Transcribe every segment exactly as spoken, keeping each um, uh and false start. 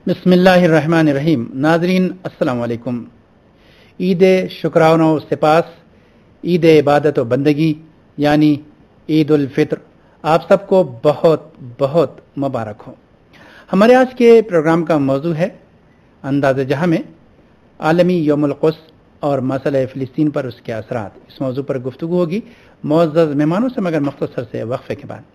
بسم اللہ الرحمن الرحیم. ناظرین السلام علیکم. عید شکرانے و سپاس، عید عبادت و بندگی یعنی عید الفطر آپ سب کو بہت بہت مبارک ہو. ہمارے آج کے پروگرام کا موضوع ہے انداز جہاں میں عالمی یوم القدس اور مسئلہ فلسطین پر اس کے اثرات. اس موضوع پر گفتگو ہوگی معزز مہمانوں سے مگر مختصر سے وقفے کے بعد.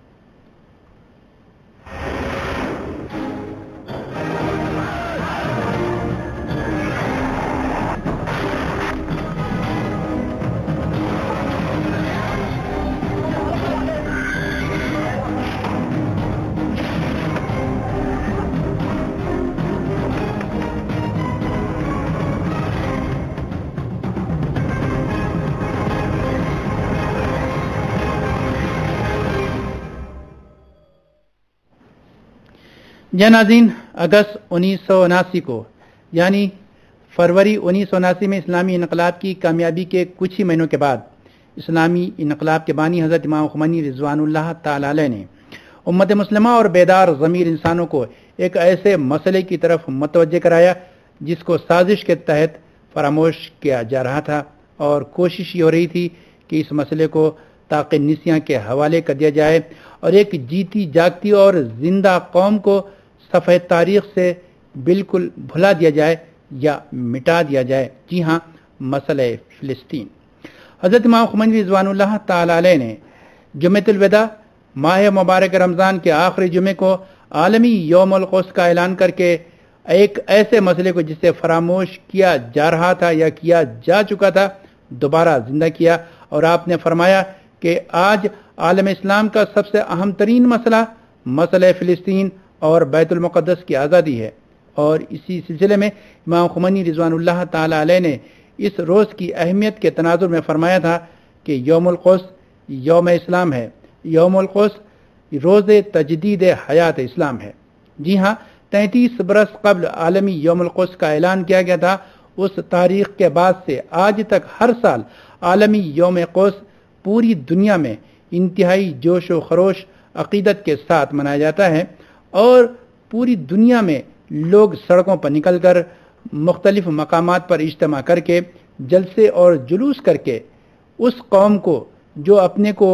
جی ناظرین، اگست انیس سو اناسی کو یعنی فروری انیس سو اناسی میں اسلامی انقلاب کی کامیابی کے کچھ ہی مہینوں کے بعد اسلامی انقلاب کے بانی حضرت امام خمینی رضوان اللہ تعالی علیہ نے امت مسلمہ اور بیدار ضمیر انسانوں کو ایک ایسے مسئلے کی طرف متوجہ کرایا جس کو سازش کے تحت فراموش کیا جا رہا تھا، اور کوشش یہ ہو رہی تھی کہ اس مسئلے کو طاق نسیاں کے حوالے کر دیا جائے اور ایک جیتی جاگتی اور زندہ قوم کو صفحہ تاریخ سے بالکل بھلا دیا جائے یا مٹا دیا جائے. جی ہاں، مسئلہ فلسطین. حضرت امام خمینی رضوان اللہ تعالی علیہ نے جمعۃ الوداع ماہ مبارک رمضان کے آخری جمعے کو عالمی یوم القدس کا اعلان کر کے ایک ایسے مسئلے کو جسے فراموش کیا جا رہا تھا یا کیا جا چکا تھا دوبارہ زندہ کیا، اور آپ نے فرمایا کہ آج عالم اسلام کا سب سے اہم ترین مسئلہ مسئلہ فلسطین اور بیت المقدس کی آزادی ہے. اور اسی سلسلے میں امام خمینی رضوان اللہ تعالی علیہ نے اس روز کی اہمیت کے تناظر میں فرمایا تھا کہ یوم القدس یوم اسلام ہے، یوم القدس روز تجدید حیات اسلام ہے. جی ہاں، تینتیس برس قبل عالمی یوم القدس کا اعلان کیا گیا تھا. اس تاریخ کے بعد سے آج تک ہر سال عالمی یوم قدس پوری دنیا میں انتہائی جوش و خروش عقیدت کے ساتھ منایا جاتا ہے، اور پوری دنیا میں لوگ سڑکوں پر نکل کر مختلف مقامات پر اجتماع کر کے جلسے اور جلوس کر کے اس قوم کو جو اپنے کو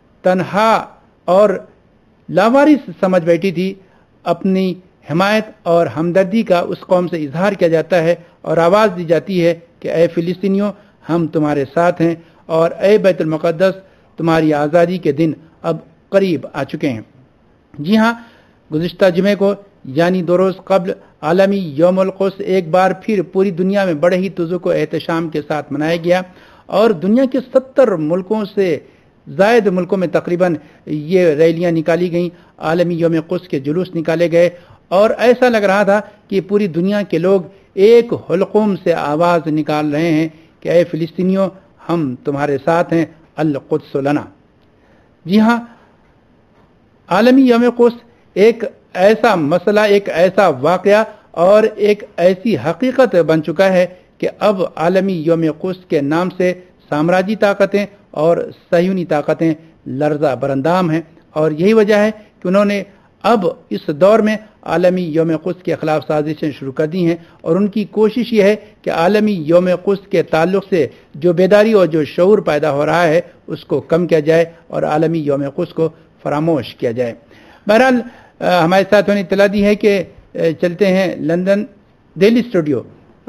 تنہا اور لاوارث سمجھ بیٹھی تھی، اپنی حمایت اور ہمدردی کا اس قوم سے اظہار کیا جاتا ہے اور آواز دی جاتی ہے کہ اے فلسطینیوں، ہم تمہارے ساتھ ہیں، اور اے بیت المقدس، تمہاری آزادی کے دن اب قریب آ چکے ہیں. جی ہاں، گزشتہ جمعے کو یعنی دو روز قبل عالمی یوم القدس ایک بار پھر پوری دنیا میں بڑے ہی تذوق و احتشام کے ساتھ منایا گیا، اور دنیا کے ستر ملکوں سے زائد ملکوں میں تقریباً یہ ریلیاں نکالی گئیں، عالمی یوم قدس کے جلوس نکالے گئے، اور ایسا لگ رہا تھا کہ پوری دنیا کے لوگ ایک حلقوم سے آواز نکال رہے ہیں کہ اے فلسطینیوں، ہم تمہارے ساتھ ہیں، القدس لنا. جی ہاں، عالمی یوم قدس ایک ایسا مسئلہ، ایک ایسا واقعہ اور ایک ایسی حقیقت بن چکا ہے کہ اب عالمی یوم قدس کے نام سے سامراجی طاقتیں اور صہیونی طاقتیں لرزہ برندام ہیں، اور یہی وجہ ہے کہ انہوں نے اب اس دور میں عالمی یوم قدس کے خلاف سازشیں شروع کر دی ہیں، اور ان کی کوشش یہ ہے کہ عالمی یوم قدس کے تعلق سے جو بیداری اور جو شعور پیدا ہو رہا ہے اس کو کم کیا جائے اور عالمی یوم قدس کو فراموش کیا جائے. بہرحال ہمارے ساتھ نے اطلاع دی ہے کہ چلتے ہیں لندن دہلی اسٹوڈیو.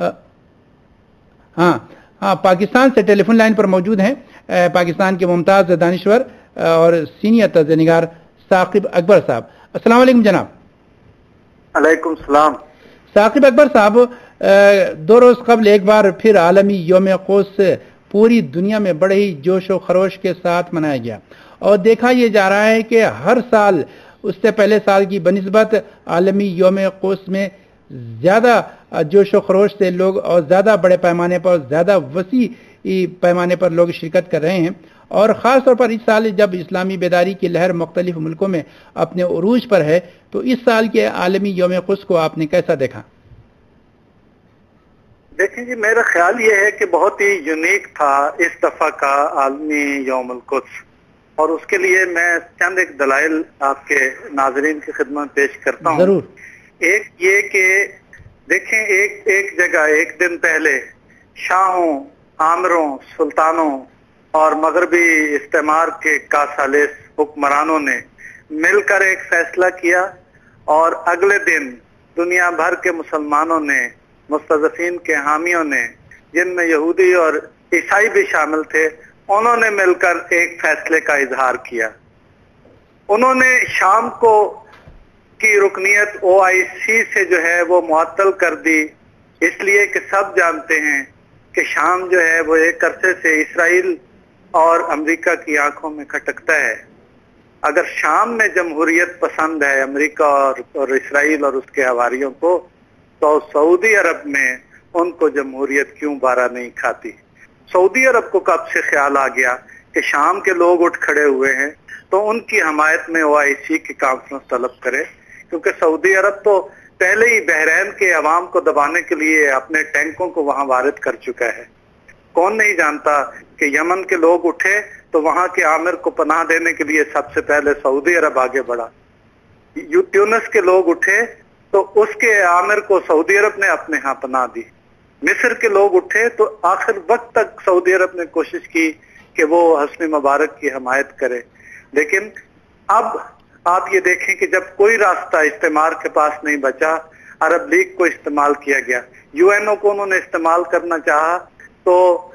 ہاں ہاں پاکستان سے ٹیلی فون لائن پر موجود ہیں پاکستان کے ممتاز دانشور اور سینئر طرز نگار ثاقب اکبر صاحب. السلام علیکم جناب. علیکم السلام. ثاقب اکبر صاحب، دو روز قبل ایک بار پھر عالمی یوم قدس پوری دنیا میں بڑے ہی جوش و خروش کے ساتھ منایا گیا، اور دیکھا یہ جا رہا ہے کہ ہر سال اس سے پہلے سال کی بنسبت عالمی یوم قدس میں زیادہ جوش و خروش سے لوگ اور زیادہ بڑے پیمانے پر، زیادہ وسیع پیمانے پر لوگ شرکت کر رہے ہیں. اور خاص طور پر اس سال جب اسلامی بیداری کی لہر مختلف ملکوں میں اپنے عروج پر ہے، تو اس سال کے عالمی یوم قدس کو آپ نے کیسا دیکھا؟ دیکھیں جی، میرا خیال یہ ہے کہ بہت ہی یونیک تھا اس دفعہ کا عالمی یوم القدس، اور اس کے لیے میں چند ایک دلائل آپ کے ناظرین کی خدمت پیش کرتا ہوں. ضرور. ایک یہ کہ دیکھیں ایک ایک جگہ ایک دن پہلے شاہوں، آمروں، سلطانوں اور مغربی استعمار کے کاسالس حکمرانوں نے مل کر ایک فیصلہ کیا، اور اگلے دن دنیا بھر کے مسلمانوں نے، مستضعفین کے حامیوں نے، جن میں یہودی اور عیسائی بھی شامل تھے، انہوں نے مل کر ایک فیصلے کا اظہار کیا۔ انہوں نے شام کو کی رکنیت او آئی سی سے جو ہے وہ معطل کر دی، اس لیے کہ سب جانتے ہیں کہ شام جو ہے وہ ایک عرصے سے اسرائیل اور امریکہ کی آنکھوں میں کھٹکتا ہے۔ اگر شام میں جمہوریت پسند ہے امریکہ اور, اور اسرائیل اور اس کے حواریوں کو، تو سعودی عرب میں ان کو جمہوریت کیوں بارہ نہیں کھاتی؟ سعودی عرب کو کب سے خیال آ گیا کہ شام کے لوگ اٹھ کھڑے ہوئے ہیں تو ان کی حمایت میں او آئی سی کی کانفرنس طلب کرے، کیونکہ سعودی عرب تو پہلے ہی بحرین کے عوام کو دبانے کے لیے اپنے ٹینکوں کو وہاں وارد کر چکا ہے۔ کون نہیں جانتا کہ یمن کے لوگ اٹھے تو وہاں کے عامر کو پناہ دینے کے لیے سب سے پہلے سعودی عرب آگے بڑھا۔ تیونس کے لوگ اٹھے تو اس کے عامر کو سعودی عرب نے اپنے ہاں پناہ دی۔ مصر کے لوگ اٹھے تو آخر وقت تک سعودی عرب نے کوشش کی کہ وہ حسنی مبارک کی حمایت کرے، لیکن اب آپ یہ دیکھیں کہ جب کوئی راستہ استعمار کے پاس نہیں بچا، عرب لیگ کو استعمال کیا گیا، یو این او کو انہوں نے استعمال کرنا چاہا تو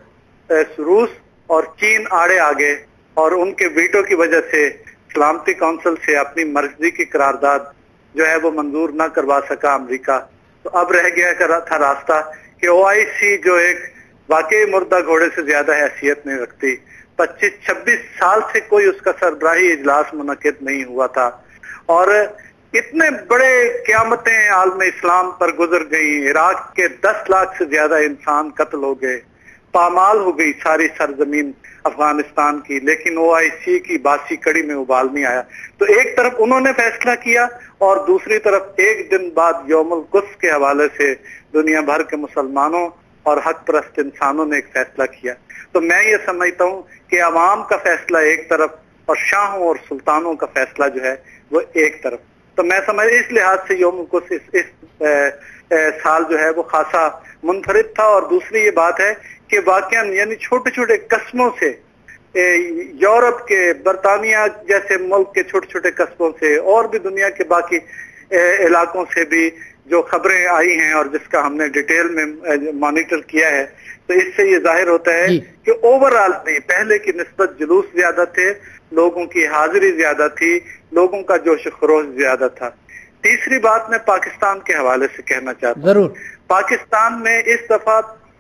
روس اور چین آڑے آگے، اور ان کے ویٹو کی وجہ سے سلامتی کونسل سے اپنی مرضی کی قرارداد جو ہے وہ منظور نہ کروا سکا امریکہ۔ تو اب رہ گیا تھا راستہ کہ او آئی سی جو ایک واقعی مردہ گھوڑے سے زیادہ حیثیت نہیں رکھتی، پچیس چھبیس سال سے کوئی اس کا سربراہی اجلاس منعقد نہیں ہوا تھا، اور اتنے بڑے قیامتیں عالم اسلام پر گزر گئی، عراق کے دس لاکھ سے زیادہ انسان قتل ہو گئے، پامال ہو گئی ساری سرزمین افغانستان کی، لیکن او آئی سی کی باسی کڑی میں ابال نہیں آیا۔ تو ایک طرف انہوں نے فیصلہ کیا اور دوسری طرف ایک دن بعد یوم القدس کے حوالے سے دنیا بھر کے مسلمانوں اور حق پرست انسانوں نے ایک فیصلہ کیا۔ تو میں یہ سمجھتا ہوں کہ عوام کا فیصلہ ایک طرف اور شاہوں اور سلطانوں کا فیصلہ جو ہے وہ ایک طرف۔ تو میں سمجھ اس لحاظ سے یوم القدس اس, اس اے, اے, سال جو ہے وہ خاصا منفرد تھا۔ اور دوسری یہ بات ہے کہ واقعا یعنی چھوٹے چھوٹے قصبوں سے، یورپ کے، برطانیہ جیسے ملک کے چھوٹے چھوٹے قصبوں سے، اور بھی دنیا کے باقی علاقوں سے بھی جو خبریں آئی ہیں اور جس کا ہم نے ڈیٹیل میں مانیٹر کیا ہے، تو اس سے یہ ظاہر ہوتا ہے کہ اوور آل میں پہلے کی نسبت جلوس زیادہ تھے، لوگوں کی حاضری زیادہ تھی، لوگوں کا جوش و خروش زیادہ تھا۔ تیسری بات میں پاکستان کے حوالے سے کہنا چاہتا ہوں، ضرور پاکستان میں اس دفعہ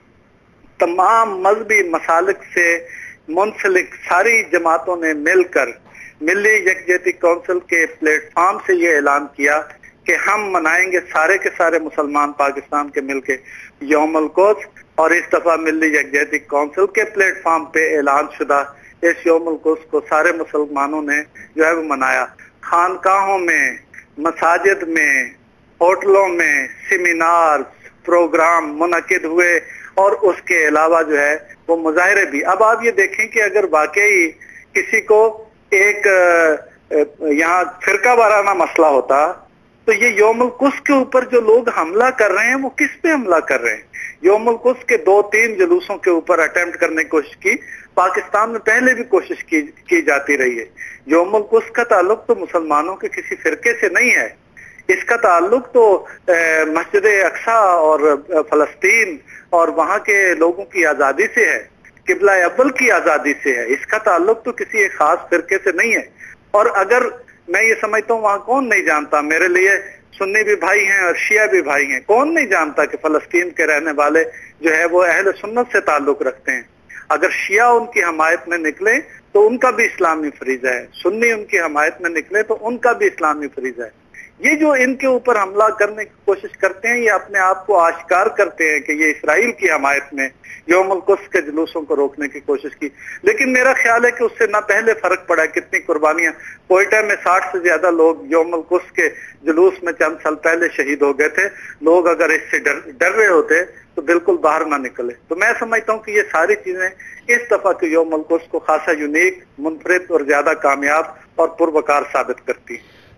تمام مذہبی مسالک سے منسلک ساری جماعتوں نے مل کر ملی یکجہتی کونسل کے پلیٹ فارم سے یہ اعلان کیا کہ ہم منائیں گے سارے کے سارے مسلمان پاکستان کے مل کے یوم القدس، اور اس دفعہ ملی یکجہتی کونسل کے پلیٹ فارم پہ اعلان شدہ اس یوم القدس کو سارے مسلمانوں نے جو ہے وہ منایا۔ خانقاہوں میں، مساجد میں، ہوٹلوں میں سیمینار، پروگرام منعقد ہوئے، اور اس کے علاوہ جو ہے وہ مظاہرے بھی۔ اب آپ یہ دیکھیں کہ اگر واقعی کسی کو ایک یہاں فرقہ وارانہ مسئلہ ہوتا تو یہ یوم القدس کے اوپر جو لوگ حملہ کر رہے ہیں وہ کس پہ حملہ کر رہے ہیں؟ یوم القدس کے دو تین جلوسوں کے اوپر اٹیمپٹ کرنے کی کوشش کی، پاکستان میں پہلے بھی کوشش کی کی جاتی رہی ہے۔ یوم القدس کا تعلق تو مسلمانوں کے کسی فرقے سے نہیں ہے، اس کا تعلق تو مسجد اقصی اور فلسطین اور وہاں کے لوگوں کی آزادی سے ہے، قبلہ اول کی آزادی سے ہے، اس کا تعلق تو کسی ایک خاص فرقے سے نہیں ہے۔ اور اگر میں یہ سمجھتا ہوں وہاں کون نہیں جانتا، میرے لیے سنی بھی بھائی ہیں اور شیعہ بھی بھائی ہیں، کون نہیں جانتا کہ فلسطین کے رہنے والے جو ہے وہ اہل سنت سے تعلق رکھتے ہیں۔ اگر شیعہ ان کی حمایت میں نکلے تو ان کا بھی اسلامی فریضہ ہے، سنی ان کی حمایت میں نکلے تو ان کا بھی اسلامی فریضہ ہے۔ یہ جو ان کے اوپر حملہ کرنے کی کوشش کرتے ہیں، یہ اپنے آپ کو آشکار کرتے ہیں کہ یہ اسرائیل کی حمایت میں یوم القدس کے جلوسوں کو روکنے کی کوشش کی۔ لیکن میرا خیال ہے کہ اس سے نہ پہلے فرق پڑا، کتنی قربانیاں، کوئٹہ میں ساٹھ سے زیادہ لوگ یوم القدس کے جلوس میں چند سال پہلے شہید ہو گئے تھے۔ لوگ اگر اس سے ڈر ڈر رہے ہوتے تو بالکل باہر نہ نکلے۔ تو میں سمجھتا ہوں کہ یہ ساری چیزیں اس دفعہ کے یوم القدس کو خاصا یونیک، منفرد اور زیادہ کامیاب اور پروکار ثابت کرتی ہیں۔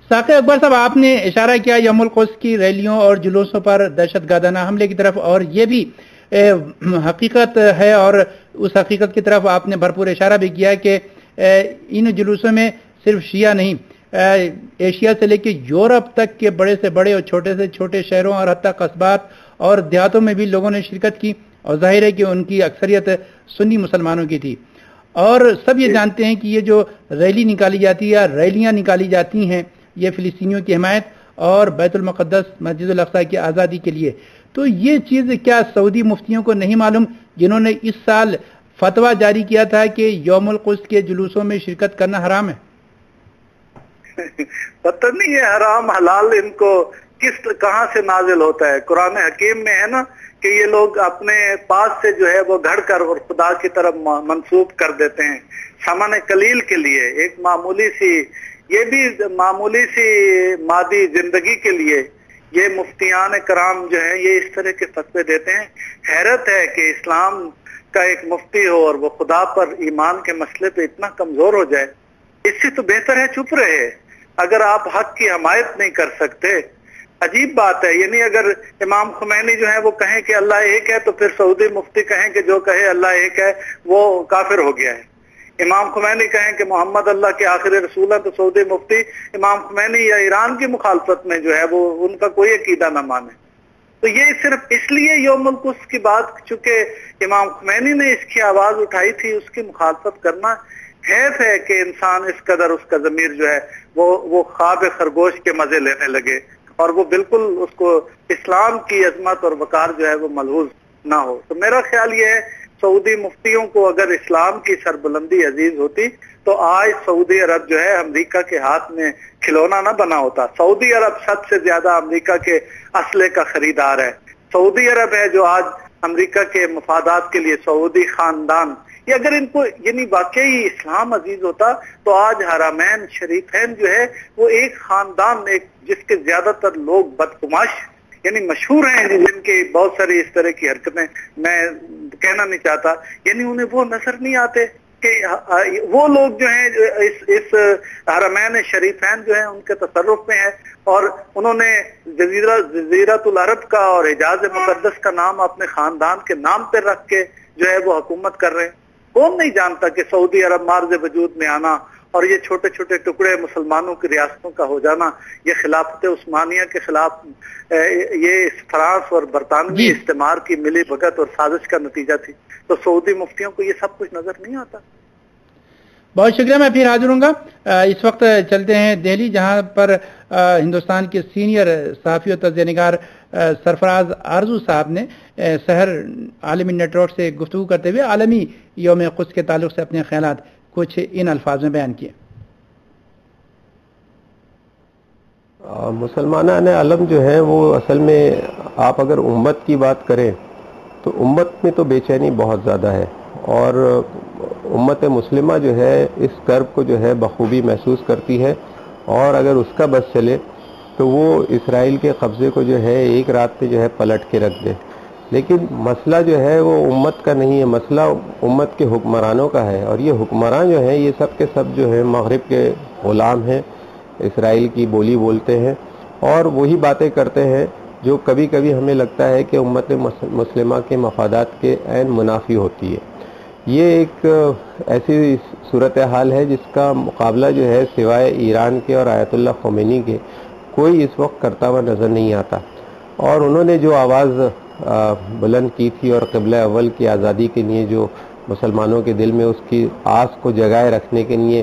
ثاقب اکبر صاحب، آپ نے اشارہ کیا یوم القدس کی ریلیوں اور جلوسوں پر دہشت گردانہ حملے کی طرف، اور یہ بھی حقیقت ہے، اور اس حقیقت کی طرف آپ نے بھرپور اشارہ بھی کیا کہ ان جلوسوں میں صرف شیعہ نہیں، ایشیا سے لے کے یورپ تک کے بڑے سے بڑے اور چھوٹے سے چھوٹے شہروں اور حتیٰ قصبات اور دیہاتوں میں بھی لوگوں نے شرکت کی، اور ظاہر ہے کہ ان کی اکثریت سنی مسلمانوں کی تھی، اور سب یہ جانتے ہیں کہ یہ جو ریلی نکالی جاتی ہے یا ریلیاں نکالی جاتی ہیں یہ فلسطینیوں کی حمایت اور بیت المقدس مسجد الاقصی کی آزادی کے لیے. تو یہ چیز کیا سعودی مفتیوں کو نہیں معلوم جنہوں نے اس سال فتویٰ جاری کیا تھا کہ یوم القدس کے جلوسوں میں شرکت کرنا حرام ہے؟ پتہ نہیں ہے حرام حلال ان کو کس کہاں سے نازل ہوتا ہے. قرآن حکیم میں ہے نا کہ یہ لوگ اپنے پاس سے جو ہے وہ گھڑ کر اور خدا کی طرف منسوب کر دیتے ہیں ثمن قلیل کے لیے، ایک معمولی سی، یہ بھی معمولی سی مادی زندگی کے لیے یہ مفتیان کرام جو ہیں یہ اس طرح کے فتوے دیتے ہیں. حیرت ہے کہ اسلام کا ایک مفتی ہو اور وہ خدا پر ایمان کے مسئلے پہ اتنا کمزور ہو جائے. اس سے تو بہتر ہے چپ رہے اگر آپ حق کی حمایت نہیں کر سکتے. عجیب بات ہے، یعنی اگر امام خمینی جو ہے وہ کہیں کہ اللہ ایک ہے تو پھر سعودی مفتی کہیں کہ جو کہے اللہ ایک ہے وہ کافر ہو گیا ہے. امام خمینی کہیں کہ محمد اللہ کے آخری رسول ہیں تو سعودی مفتی امام خمینی یا ایران کی مخالفت میں جو ہے وہ ان کا کوئی عقیدہ نہ مانے. تو یہ صرف اس لیے یوم القدس کی بات چونکہ امام خمینی نے اس کی آواز اٹھائی تھی اس کی مخالفت کرنا حیف ہے کہ انسان اس قدر اس کا ضمیر جو ہے وہ وہ خواب خرگوش کے مزے لینے لگے اور وہ بالکل اس کو اسلام کی عظمت اور وقار جو ہے وہ ملحوظ نہ ہو. تو میرا خیال یہ ہے سعودی مفتیوں کو اگر اسلام کی سربلندی عزیز ہوتی تو آج سعودی عرب جو ہے امریکہ کے ہاتھ میں کھلونا نہ بنا ہوتا. سعودی عرب سب سے زیادہ امریکہ کے اسلحے کا خریدار ہے. سعودی عرب ہے جو آج امریکہ کے مفادات کے لیے سعودی خاندان، یہ اگر ان کو یعنی واقعی اسلام عزیز ہوتا تو آج حرمین شریفین جو ہے وہ ایک خاندان، ایک جس کے زیادہ تر لوگ بدقماش یعنی مشہور ہیں جن کی بہت ساری اس طرح کی حرکتیں میں کہنا نہیں چاہتا، یعنی انہیں وہ نظر نہیں آتے کہ وہ لوگ جو ہیں اس اس حرمین شریفین جو ہیں ان کے تصرف میں ہیں اور انہوں نے جزیرہ جزیرۃ العرب کا اور حجاز مقدس کا نام اپنے خاندان کے نام پہ رکھ کے جو ہے وہ حکومت کر رہے ہیں. کون نہیں جانتا کہ سعودی عرب مارز وجود میں آنا اور یہ چھوٹے چھوٹے ٹکڑے مسلمانوں کی ریاستوں کا ہو جانا یہ خلافت عثمانیہ کے خلاف یہ فرانس اور برطانوی استعمار کی ملی بھگت اور سازش کا نتیجہ تھی. تو سعودی مفتیوں کو یہ سب کچھ نظر نہیں آتا. بہت شکریہ، میں پھر حاضر ہوں گا. اس وقت چلتے ہیں دہلی جہاں پر ہندوستان کے سینئر صحافی و تجزیہ نگار سرفراز آرزو صاحب نے سحر عالمی نیٹ ورک سے گفتگو کرتے ہوئے عالمی یوم قدس کے تعلق سے اپنے خیالات کچھ ان الفاظ میں بیان کیے. مسلمانان عالم جو ہیں وہ اصل میں آپ اگر امت کی بات کریں تو امت میں تو بے چینی بہت زیادہ ہے اور امت مسلمہ جو ہے اس کرب کو جو ہے بخوبی محسوس کرتی ہے اور اگر اس کا بس چلے تو وہ اسرائیل کے قبضے کو جو ہے ایک رات میں جو ہے پلٹ کے رکھ دے. لیکن مسئلہ جو ہے وہ امت کا نہیں ہے، مسئلہ امت کے حکمرانوں کا ہے اور یہ حکمران جو ہیں یہ سب کے سب جو ہے مغرب کے غلام ہیں، اسرائیل کی بولی بولتے ہیں اور وہی باتیں کرتے ہیں جو کبھی کبھی ہمیں لگتا ہے کہ امت مسلمہ کے مفادات کے عین منافی ہوتی ہے. یہ ایک ایسی صورتحال ہے جس کا مقابلہ جو ہے سوائے ایران کے اور آیت اللہ خمینی کے کوئی اس وقت کرتا ہوا نظر نہیں آتا. اور انہوں نے جو آواز بلند کی تھی اور قبلہ اول کی آزادی کے لیے جو مسلمانوں کے دل میں اس کی آس کو جگائے رکھنے کے لیے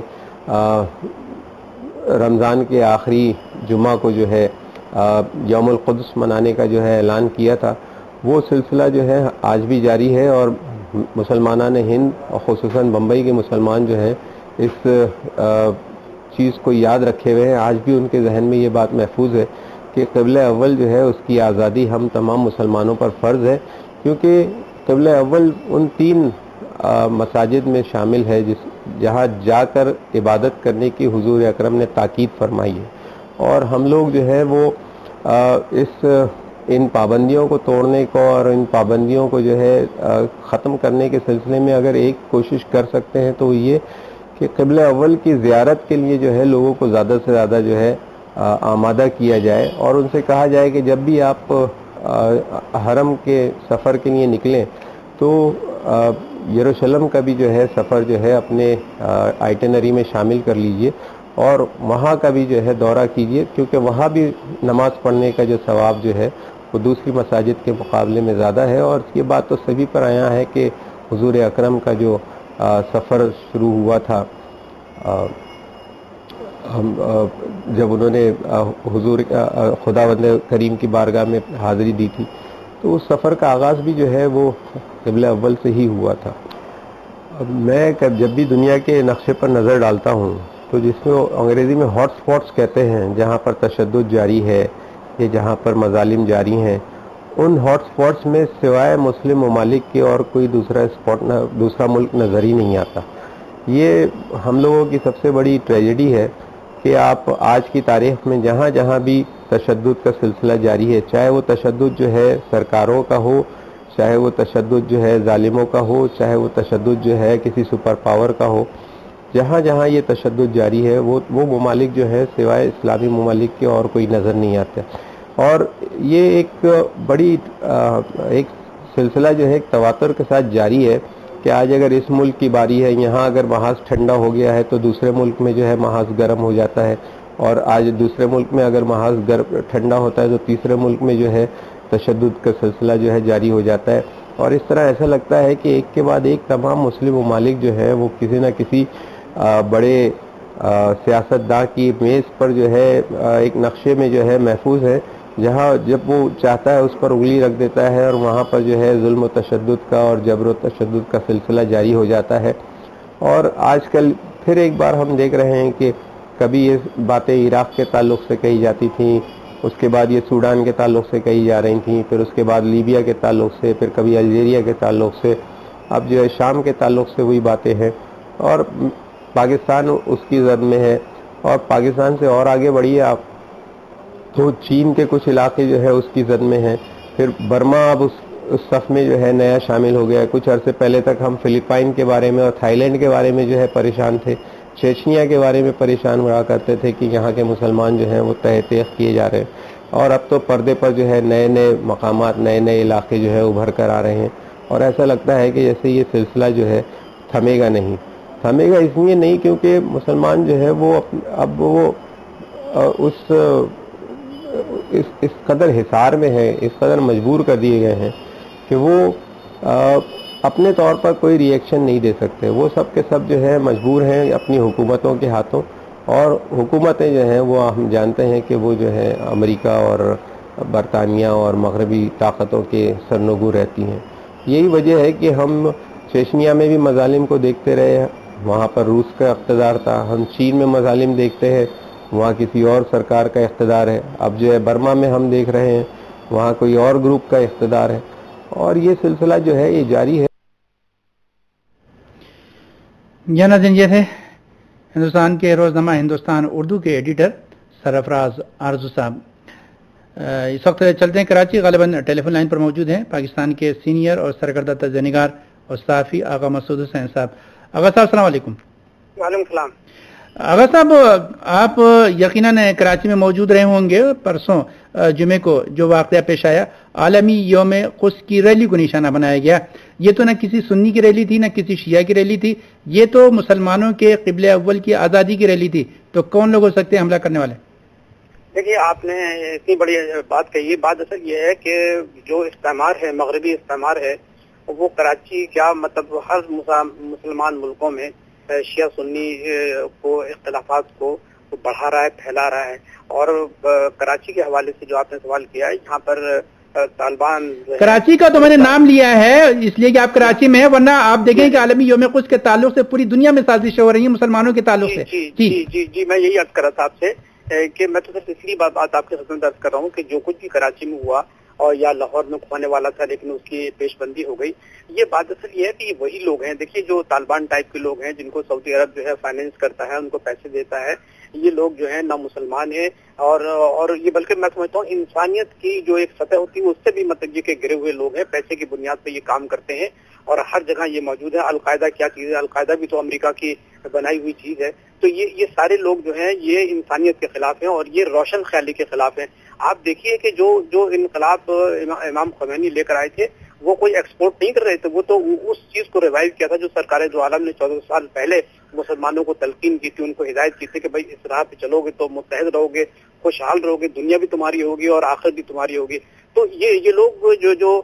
رمضان کے آخری جمعہ کو جو ہے یوم القدس منانے کا جو ہے اعلان کیا تھا، وہ سلسلہ جو ہے آج بھی جاری ہے اور مسلمانان ہند اور خصوصاً بمبئی کے مسلمان جو ہیں اس چیز کو یاد رکھے ہوئے ہیں. آج بھی ان کے ذہن میں یہ بات محفوظ ہے کہ قبلہ اول جو ہے اس کی آزادی ہم تمام مسلمانوں پر فرض ہے کیونکہ قبلہ اول ان تین مساجد میں شامل ہے جس جہاں جا کر عبادت کرنے کی حضور اکرم نے تاکید فرمائی ہے اور ہم لوگ جو ہے وہ اس ان پابندیوں کو توڑنے کو اور ان پابندیوں کو جو ہے ختم کرنے کے سلسلے میں اگر ایک کوشش کر سکتے ہیں تو یہ کہ قبلہ اول کی زیارت کے لیے جو ہے لوگوں کو زیادہ سے زیادہ جو ہے آمادہ کیا جائے اور ان سے کہا جائے کہ جب بھی آپ حرم کے سفر کے لیے نکلیں تو یروشلم کا بھی جو ہے سفر جو ہے اپنے آئٹنری میں شامل کر لیجئے اور وہاں کا بھی جو ہے دورہ کیجئے، کیونکہ وہاں بھی نماز پڑھنے کا جو ثواب جو ہے وہ دوسری مساجد کے مقابلے میں زیادہ ہے۔ اور یہ بات تو سبھی پر آیا ہے کہ حضور اکرم کا جو سفر شروع ہوا تھا جب انہوں نے حضور خداوند کریم کی بارگاہ میں حاضری دی تھی، تو اس سفر کا آغاز بھی جو ہے وہ قبلہ اول سے ہی ہوا تھا۔ میں جب بھی دنیا کے نقشے پر نظر ڈالتا ہوں تو جس میں انگریزی میں ہاٹ سپاٹس کہتے ہیں، جہاں پر تشدد جاری ہے یا جہاں پر مظالم جاری ہیں، ان ہاٹ سپاٹس میں سوائے مسلم ممالک کے اور کوئی دوسرا اسپاٹ دوسرا ملک نظر ہی نہیں آتا۔ یہ ہم لوگوں کی سب سے بڑی ٹریجڈی ہے کہ آپ آج کی تاریخ میں جہاں جہاں بھی تشدد کا سلسلہ جاری ہے، چاہے وہ تشدد جو ہے سرکاروں کا ہو، چاہے وہ تشدد جو ہے ظالموں کا ہو، چاہے وہ تشدد جو ہے کسی سپر پاور کا ہو، جہاں جہاں یہ تشدد جاری ہے وہ وہ ممالک جو ہے سوائے اسلامی ممالک کے اور کوئی نظر نہیں آتا۔ اور یہ ایک بڑی ایک سلسلہ جو ہے ایک تواتر کے ساتھ جاری ہے کہ آج اگر اس ملک کی باری ہے، یہاں اگر محاذ ٹھنڈا ہو گیا ہے تو دوسرے ملک میں جو ہے محاذ گرم ہو جاتا ہے، اور آج دوسرے ملک میں اگر محاذ گرم ٹھنڈا ہوتا ہے تو تیسرے ملک میں جو ہے تشدد کا سلسلہ جو ہے جاری ہو جاتا ہے۔ اور اس طرح ایسا لگتا ہے کہ ایک کے بعد ایک تمام مسلم ممالک جو ہے وہ کسی نہ کسی بڑے سیاستداں کی میز پر جو ہے ایک نقشے میں جو ہے محفوظ ہے، جہاں جب وہ چاہتا ہے اس پر انگلی رکھ دیتا ہے اور وہاں پر جو ہے ظلم و تشدد کا اور جبر و تشدد کا سلسلہ جاری ہو جاتا ہے۔ اور آج کل پھر ایک بار ہم دیکھ رہے ہیں کہ کبھی یہ باتیں عراق کے تعلق سے کہی جاتی تھیں، اس کے بعد یہ سوڈان کے تعلق سے کہی جا رہی تھیں، پھر اس کے بعد لیبیا کے تعلق سے، پھر کبھی الجیریا کے تعلق سے، اب جو ہے شام کے تعلق سے وہی باتیں ہیں، اور پاکستان اس کی زد میں ہے۔ اور پاکستان سے اور آگے بڑھیے آپ تو چین کے کچھ علاقے جو ہے اس کی زد میں ہیں، پھر برما اب اس اس صف میں جو ہے نیا شامل ہو گیا ہے۔ کچھ عرصے پہلے تک ہم فلپائن کے بارے میں اور تھائی لینڈ کے بارے میں جو ہے پریشان تھے، چیچنیا کے بارے میں پریشان ہوا کرتے تھے کہ یہاں کے مسلمان جو ہیں وہ تہ تیغ کیے جا رہے ہیں، اور اب تو پردے پر جو ہے نئے نئے مقامات، نئے نئے علاقے جو ہے ابھر کر آ رہے ہیں، اور ایسا لگتا ہے کہ جیسے یہ سلسلہ جو ہے تھمے گا نہیں۔ تھمے گا اس لیے نہیں کیونکہ مسلمان جو ہے وہ اب وہ اس اس اس قدر حصار میں ہے، اس قدر مجبور کر دیے گئے ہیں کہ وہ اپنے طور پر کوئی ری ایکشن نہیں دے سکتے۔ وہ سب کے سب جو ہے مجبور ہیں اپنی حکومتوں کے ہاتھوں، اور حکومتیں جو ہیں وہ ہم جانتے ہیں کہ وہ جو ہے امریکہ اور برطانیہ اور مغربی طاقتوں کے سرنگوں رہتی ہیں۔ یہی وجہ ہے کہ ہم چیچنیا میں بھی مظالم کو دیکھتے رہے، وہاں پر روس کا اقتدار تھا، ہم چین میں مظالم دیکھتے ہیں، وہاں کسی اور سرکار کا اقتدار ہے، اب جو ہے برما میں ہم دیکھ رہے ہیں وہاں کوئی اور گروپ کا اقتدار ہے، اور یہ سلسلہ جو ہے یہ جاری ہے۔ یہ ناظرین یہ تھے ہندوستان کے روزنامہ ہندوستان اردو کے ایڈیٹر سرفراز آرزو صاحب۔ اس وقت چلتے ہیں کراچی، غالباً ٹیلی فون لائن پر موجود ہیں پاکستان کے سینئر اور سرکردہ تجزیہ نگار اور صحافی آغا مسعود حسین صاحب۔ آغا صاحب السلام علیکم۔ وعلیکم السلام۔ آغا صاحب آپ یقیناً کراچی میں موجود رہے ہوں گے پرسوں جمعے کو جو واقعہ پیش آیا، عالمی یوم قدس کی ریلی کو نشانہ بنایا گیا۔ یہ تو نہ کسی سنی کی ریلی تھی نہ کسی شیعہ کی ریلی تھی، یہ تو مسلمانوں کے قبلہ اول کی آزادی کی ریلی تھی، تو کون لوگ ہو سکتے ہیں حملہ کرنے والے؟ دیکھیے آپ نے اتنی بڑی بات کہی ہے، بات اصل یہ ہے کہ جو استعمار ہے، مغربی استعمار ہے، وہ کراچی کیا مطلب ہر مسلمان ملکوں میں شیعہ سنی کو اختلافات کو بڑھا رہا ہے، پھیلا رہا ہے۔ اور کراچی کے حوالے سے جو آپ نے سوال کیا ہے، یہاں پر طالبان، کراچی کا تو میں نے نام لیا ہے اس لیے کہ آپ کراچی میں ہیں، ورنہ آپ دیکھیں کہ عالمی یوم قدس کے تعلق سے پوری دنیا میں سازشیں ہو رہی ہیں مسلمانوں کے تعلق سے۔ جی جی جی جی میں یہی عرض کر رہا تھا آپ سے کہ میں تو صرف اس لیے بات آپ کے خدمت عرض کر رہا ہوں کہ جو کچھ بھی کراچی میں ہوا اور یا لاہور میں ہونے والا تھا لیکن اس کی پیش بندی ہو گئی، یہ بات اصل یہ ہے کہ یہ وہی لوگ ہیں، دیکھیے جو طالبان ٹائپ کے لوگ ہیں جن کو سعودی عرب جو ہے فائنینس کرتا ہے، ان کو پیسے دیتا ہے، یہ لوگ جو ہیں نہ مسلمان ہیں اور اور یہ بلکہ میں سمجھتا ہوں انسانیت کی جو ایک سطح ہوتی ہے اس سے بھی مطلب یہ کہ گرے ہوئے لوگ ہیں، پیسے کی بنیاد پہ یہ کام کرتے ہیں اور ہر جگہ یہ موجود ہے۔ القاعدہ کیا چیز ہے؟ القاعدہ بھی تو امریکہ کی بنائی ہوئی چیز ہے. تو یہ یہ سارے لوگ جو ہیں یہ انسانیت کے خلاف ہیں اور یہ روشن خیالی کے خلاف ہیں. آپ دیکھیے کہ جو جو انقلاب امام خمینی لے کر آئے تھے وہ کوئی ایکسپورٹ نہیں کر رہے تھے, وہ تو اس چیز کو ریوائیو کیا تھا جو سرکار دو عالم نے چودہ سال پہلے مسلمانوں کو تلقین کی تھی, ان کو ہدایت کی تھی کہ بھائی اس راہ پہ چلو گے تو متحد رہو گے, خوشحال رہو گے, دنیا بھی تمہاری ہوگی اور آخرت بھی تمہاری ہوگی. تو یہ یہ لوگ جو جو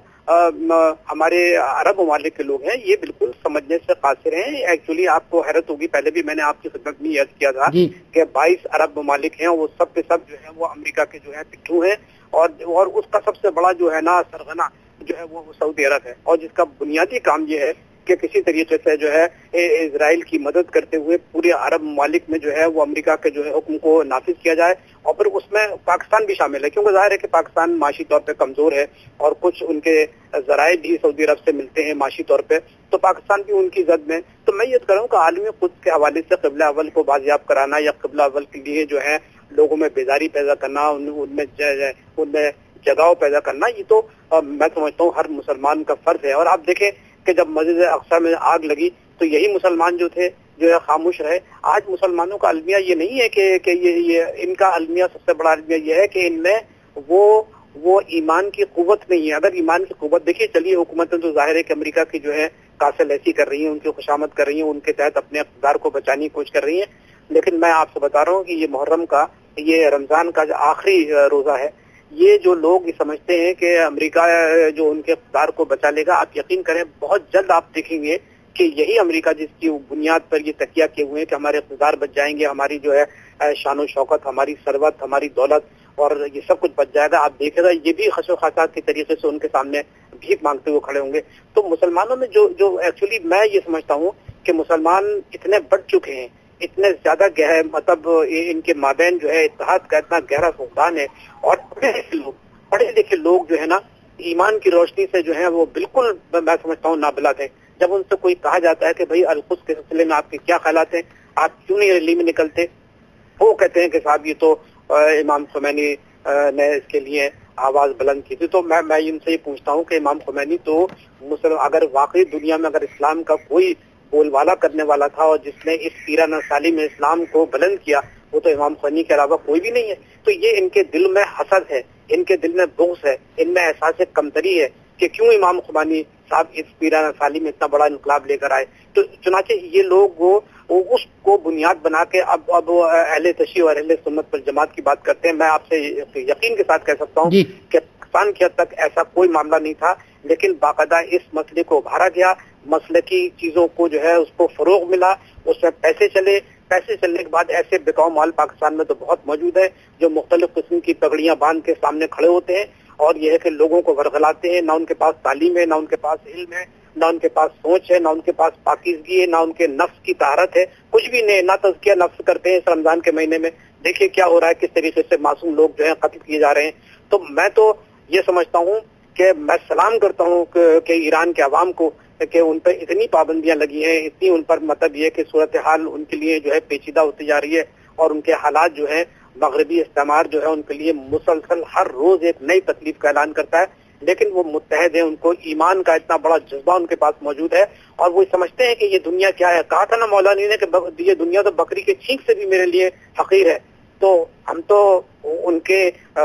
ہمارے عرب ممالک کے لوگ ہیں یہ بالکل سمجھنے سے قاصر ہیں. ایکچولی آپ کو حیرت ہوگی, پہلے بھی میں نے آپ کی خدمت میں عرض کیا تھا کہ بائیس عرب ممالک ہیں, وہ سب کے سب جو ہیں وہ امریکہ کے جو ہے پٹھو ہیں, اور اور اس کا سب سے بڑا جو ہے نا سرغنہ جو ہے وہ سعودی عرب ہے, اور جس کا بنیادی کام یہ ہے کہ کسی طریقے سے جو ہے اسرائیل کی مدد کرتے ہوئے پورے عرب ممالک میں جو ہے وہ امریکہ کے جو ہے حکم کو نافذ کیا جائے, اور پھر اس میں پاکستان بھی شامل ہے, کیونکہ ظاہر ہے کہ پاکستان معاشی طور پہ کمزور ہے اور کچھ ان کے ذرائع بھی سعودی عرب سے ملتے ہیں معاشی طور پہ, تو پاکستان بھی ان کی زد میں. تو میں یہ کروں کہ عالمی قدس کے حوالے سے قبلہ اول کو بازیاب کرانا یا قبلہ اول کے لیے جو ہے لوگوں میں بیداری پیدا کرنا, ان میں ان میں جگاؤ پیدا کرنا, یہ تو میں سمجھتا ہوں ہر مسلمان کا فرض ہے. اور آپ دیکھیں کہ جب مسجد اقصی میں آگ لگی تو یہی مسلمان جو تھے جو ہے خاموش رہے. آج مسلمانوں کا المیہ یہ نہیں ہے کہ کہ یہ, یہ ان کا المیہ سب سے بڑا المیہ یہ ہے کہ ان میں وہ وہ ایمان کی قوت نہیں ہے. اگر ایمان کی قوت دیکھیے, چلیے حکومتیں تو ظاہر ہے کہ امریکہ کی جو ہے کاسل ایسی کر رہی ہیں, ان کی خوشامد کر رہی ہیں, ان کے تحت اپنے اقتدار کو بچانے کی کوشش کر رہی ہیں, لیکن میں آپ سے بتا رہا ہوں کہ یہ محرم کا, یہ رمضان کا جو آخری روزہ ہے, یہ جو لوگ یہ سمجھتے ہیں کہ امریکہ جو ان کے اقتدار کو بچا لے گا, آپ یقین کریں بہت جلد آپ دیکھیں گے کہ یہی امریکہ جس کی بنیاد پر یہ تکیہ کیے ہوئے ہیں کہ ہمارے اقتدار بچ جائیں گے, ہماری جو ہے شان و شوکت, ہماری ثروت, ہماری دولت اور یہ سب کچھ بچ جائے گا, آپ دیکھے گا یہ بھی خش و خاصات کے طریقے سے ان کے سامنے بھیک مانگتے ہوئے کھڑے ہوں گے. تو مسلمانوں میں جو جو ایکچولی میں یہ سمجھتا ہوں کہ مسلمان اتنے بڑھ چکے ہیں, اتنے زیادہ گہرے, مطلب ان کے مابین جو ہے اتحاد کا اتنا گہرا فقدان ہے, اور پڑھے لکھے لوگ پڑھے لکھے لوگ جو ہے نا ایمان کی روشنی سے جو ہے وہ بالکل میں سمجھتا ہوں نابلد ہیں. جب ان سے کوئی کہا جاتا ہے کہ بھائی القدس کے سلسلے میں آپ کے کیا خیالات ہیں, آپ کیوں نہیں ریلی میں نکلتے, وہ کہتے ہیں کہ صاحب یہ تو امام خمینی نے اس کے لیے آواز بلند کی تھی. تو میں میں ان سے یہ پوچھتا ہوں کہ امام خمینی تو مسلم اگر واقعی دنیا میں اگر اسلام کا کوئی بول والا کرنے والا تھا اور جس نے اس تیرانہ سالی میں اسلام کو بلند کیا, وہ تو امام خمینی کے علاوہ کوئی بھی نہیں ہے. تو یہ ان کے دل میں حسد ہے, ان کے دل میں بغض ہے, ان میں احساس کمتری ہے کہ کیوں امام خمینی صاحب اس تیرانہ سالی میں اتنا بڑا انقلاب لے کر آئے. تو چنانچہ یہ لوگ وہ اس کو بنیاد بنا کے اب اب اہل تشیع اور اہل سنت پر جماعت کی بات کرتے ہیں. میں آپ سے یقین کے ساتھ کہہ سکتا ہوں جی. کہ پاکستان کی حد تک ایسا کوئی معاملہ نہیں تھا, لیکن باقاعدہ اس مسئلے کو ابھارا گیا, مسلکی چیزوں کو جو ہے اس کو فروغ ملا, اس میں پیسے چلے, پیسے چلنے کے بعد ایسے بکاؤ مال پاکستان میں تو بہت موجود ہے جو مختلف قسم کی پگڑیاں باندھ کے سامنے کھڑے ہوتے ہیں, اور یہ ہے کہ لوگوں کو ورغلاتے ہیں. نہ ان کے پاس تعلیم ہے, نہ ان کے پاس علم ہے, نہ ان کے پاس سوچ ہے, نہ ان کے پاس پاکیزگی ہے, نہ ان کے نفس کی طہارت ہے, کچھ بھی نہیں, نہ تزکیہ نفس کرتے ہیں. اس رمضان کے مہینے میں دیکھیے کیا ہو رہا ہے, کس طریقے سے معصوم لوگ جو ہیں قتل کیے جا رہے ہیں. تو میں تو یہ سمجھتا ہوں کہ میں سلام کرتا ہوں کہ ایران کے عوام کو کہ ان پر اتنی پابندیاں لگی ہیں, اتنی ان پر مطلب یہ کہ صورتحال ان کے لیے جو ہے پیچیدہ ہوتی جا رہی ہے, اور ان کے حالات جو ہیں مغربی استعمار جو ہے ان کے لیے مسلسل ہر روز ایک نئی تکلیف کا اعلان کرتا ہے, لیکن وہ متحد ہیں, ان کو ایمان کا اتنا بڑا جذبہ ان کے پاس موجود ہے, اور وہ سمجھتے ہیں کہ یہ دنیا کیا ہے. کہا تھا نا مولانا نے کہ یہ دنیا تو بکری کے چھینک سے بھی میرے لیے حقیر ہے. تو ہم تو ان کے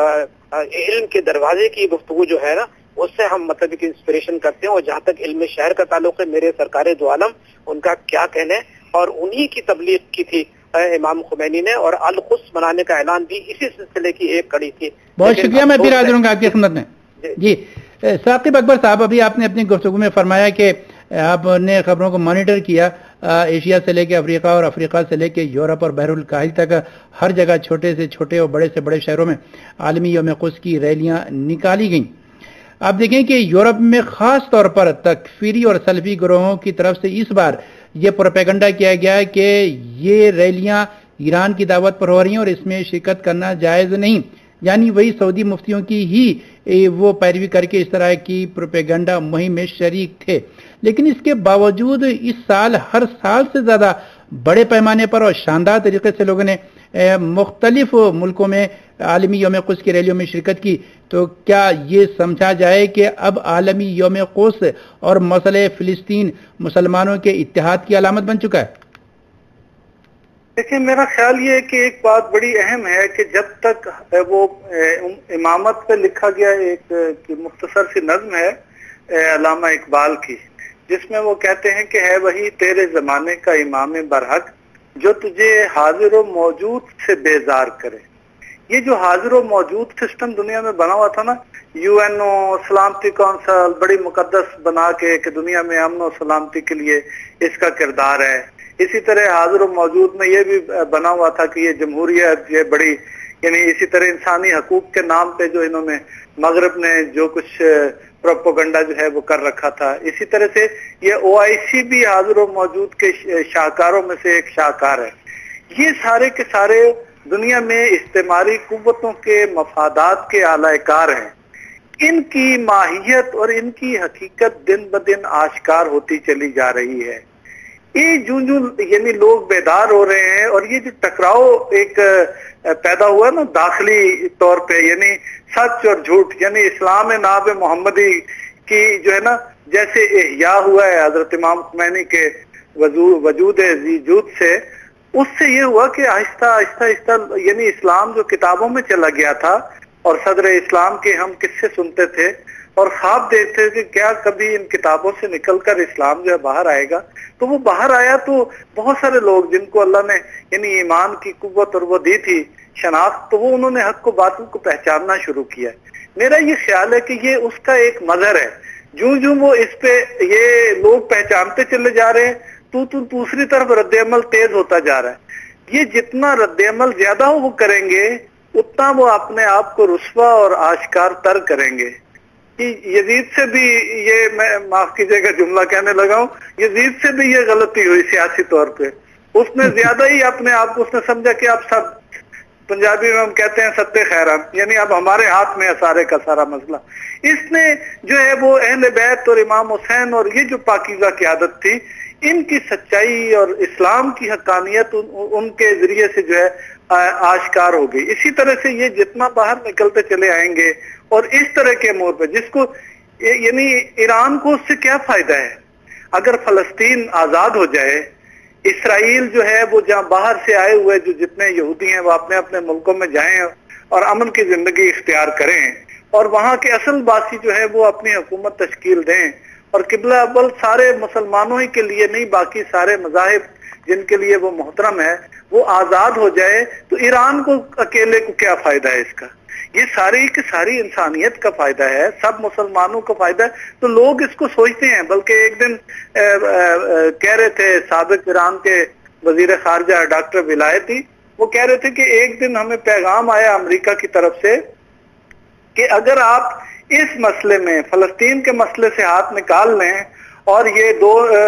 علم کے دروازے کی گفتگو جو ہے نا اس سے ہم مطلب کہ انسپریشن کرتے ہیں. اور جہاں تک علم شہر کا تعلق ہے, میرے سرکار دو عالم ان کا کیا کہنا ہے, اور انہی کی تبلیغ کی تھی امام خمینی نے, اور القدس بنانے کا اعلان بھی اسی سلسلے کی ایک کڑی تھی. بہت شکریہ, میں پھر حاضر ہوں گا آپ کی خدمت میں. جی ثاقب اکبر صاحب, ابھی آپ نے اپنی گفتگو میں فرمایا کہ آپ نے خبروں کو مانیٹر کیا, ایشیا سے لے کے افریقہ اور افریقہ سے لے کے یورپ اور بحر الکاہل تک ہر جگہ چھوٹے سے چھوٹے اور بڑے سے بڑے شہروں میں عالمی یوم قدس کی ریلیاں نکالی گئیں. آپ دیکھیں کہ یورپ میں خاص طور پر تکفیری اور سلفی گروہوں کی طرف سے اس بار یہ پروپیگنڈا کیا گیا ہے کہ یہ ریلیاں ایران کی دعوت پر ہو رہی ہیں اور اس میں شرکت کرنا جائز نہیں, یعنی وہی سعودی مفتیوں کی ہی وہ پیروی کر کے اس طرح کی پروپیگنڈا مہم میں شریک تھے. لیکن اس کے باوجود اس سال ہر سال سے زیادہ بڑے پیمانے پر اور شاندار طریقے سے لوگوں نے مختلف ملکوں میں عالمی یوم قدس کی ریلیوں میں شرکت کی. تو کیا یہ سمجھا جائے کہ اب عالمی یوم قدس اور مسئلہ فلسطین مسلمانوں کے اتحاد کی علامت بن چکا ہے؟ دیکھیں میرا خیال یہ ہے کہ ایک بات بڑی اہم ہے کہ جب تک وہ امامت پہ لکھا گیا ایک مختصر سی نظم ہے علامہ اقبال کی، جس میں وہ کہتے ہیں کہ ہے وہی تیرے زمانے کا امام برحق جو تجھے حاضر و موجود سے بیزار کرے۔ یہ جو حاضر و موجود سسٹم دنیا میں بنا ہوا تھا نا، یو این او، سلامتی کونسل، بڑی مقدس بنا کے کہ دنیا میں امن و سلامتی کے لیے اس کا کردار ہے، اسی طرح حاضر و موجود میں یہ بھی بنا ہوا تھا کہ یہ جمہوریت، یہ بڑی یعنی اسی طرح انسانی حقوق کے نام پہ جو انہوں نے مغرب نے جو کچھ پروپیگنڈا جو ہے وہ کر رکھا تھا، اسی طرح سے یہ او آئی سی بھی حاضر و موجود کے شاہکاروں میں سے ایک شاہکار ہے۔ یہ سارے کے سارے دنیا میں استعماری قوتوں کے مفادات کے اعلی کار ہیں۔ ان کی ماہیت اور ان کی حقیقت دن بدن آشکار ہوتی چلی جا رہی ہے۔ یہ جو جو یعنی لوگ بیدار ہو رہے ہیں، اور یہ جو ٹکراؤ ایک پیدا ہوا نا داخلی طور پہ، یعنی سچ اور جھوٹ، یعنی اسلام ناب محمدی کی جو ہے نا جیسے احیاء ہوا ہے حضرت امام خمینی کے وجود ذی جود سے، اس سے یہ ہوا کہ آہستہ آہستہ آہستہ یعنی اسلام جو کتابوں میں چلا گیا تھا، اور صدر اسلام کے ہم قصے سنتے تھے اور خواب دیکھتے کہ کیا کبھی ان کتابوں سے نکل کر اسلام جو ہے باہر آئے گا، تو وہ باہر آیا تو بہت سارے لوگ جن کو اللہ نے یعنی ایمان کی قوت اور وہ دی تھی شناخت، تو وہ انہوں نے حق کو باطل کو پہچاننا شروع کیا۔ میرا یہ خیال ہے کہ یہ اس کا ایک مظہر ہے، جوں جوں وہ اس پہ یہ لوگ پہچانتے چلے جا رہے ہیں تو تو دوسری طرف رد عمل تیز ہوتا جا رہا ہے۔ یہ جتنا رد عمل زیادہ وہ کریں گے اتنا وہ اپنے آپ کو رسوا اور آشکار تر کریں گے۔ یزید سے بھی یہ میں معاف کیجیے گا جملہ کہنے لگا ہوں، یزید سے بھی یہ غلطی ہوئی سیاسی طور پہ، اس نے زیادہ ہی اپنے آپ کو اس نے سمجھا کہ اب سب پنجابی میں ہم کہتے ہیں ستے خیران، یعنی اب ہمارے ہاتھ میں ہے سارے کا سارا مسئلہ۔ اس نے جو ہے وہ اہل بیت اور امام حسین اور یہ جو پاکیزہ قیادت تھی، ان کی سچائی اور اسلام کی حقانیت ان کے ذریعے سے جو ہے آشکار ہو گئی۔ اسی طرح سے یہ جتنا باہر نکلتے چلے آئیں گے اور اس طرح کے امور پہ جس کو یعنی ایران کو اس سے کیا فائدہ ہے اگر فلسطین آزاد ہو جائے، اسرائیل جو ہے وہ جہاں باہر سے آئے ہوئے جو جتنے یہودی ہیں وہ اپنے اپنے ملکوں میں جائیں اور امن کی زندگی اختیار کریں، اور وہاں کے اصل باسی جو ہے وہ اپنی حکومت تشکیل دیں، اور قبلہ اول سارے مسلمانوں ہی کے لیے نہیں باقی سارے مذاہب جن کے لیے وہ محترم ہے وہ آزاد ہو جائے، تو ایران کو اکیلے کو کیا فائدہ ہے اس کا؟ یہ ساری کی ساری انسانیت کا فائدہ ہے، سب مسلمانوں کا فائدہ ہے۔ تو لوگ اس کو سوچتے ہیں، بلکہ ایک دن کہہ رہے تھے سابق ایران کے وزیر خارجہ ڈاکٹر ولایتی، وہ کہہ رہے تھے کہ ایک دن ہمیں پیغام آیا امریکہ کی طرف سے کہ اگر آپ اس مسئلے میں فلسطین کے مسئلے سے ہاتھ نکال لیں اور یہ دو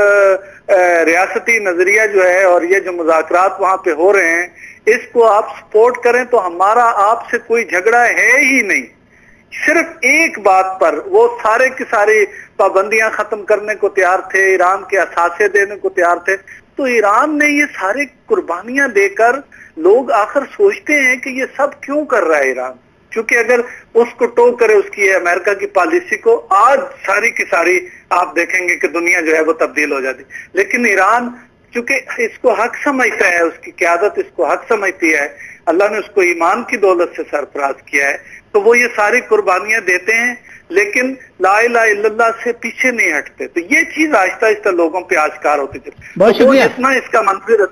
ریاستی نظریہ جو ہے اور یہ جو مذاکرات وہاں پہ ہو رہے ہیں اس کو آپ سپورٹ کریں تو ہمارا آپ سے کوئی جھگڑا ہے ہی نہیں۔ صرف ایک بات پر وہ سارے کی ساری پابندیاں ختم کرنے کو تیار تھے، ایران کے اثاثے دینے کو تیار تھے۔ تو ایران نے یہ ساری قربانیاں دے کر لوگ آخر سوچتے ہیں کہ یہ سب کیوں کر رہا ہے ایران، کیونکہ اگر اس کو ٹو کرے اس کی امریکہ کی پالیسی کو، آج ساری کی ساری آپ دیکھیں گے کہ دنیا جو ہے وہ تبدیل ہو جاتی، لیکن ایران چونکہ اس کو حق سمجھتا ہے، اس کی قیادت اس کو حق سمجھتی ہے، اللہ نے اس کو ایمان کی دولت سے سرفراز کیا ہے، تو وہ یہ ساری قربانیاں دیتے ہیں لیکن لا الہ الا اللہ سے پیچھے نہیں ہٹتے۔ تو یہ چیز آہستہ آہستہ لوگوں پہ آشکار ہوتی چلی۔ بہت شکریہ۔ اتنا اس کا منظر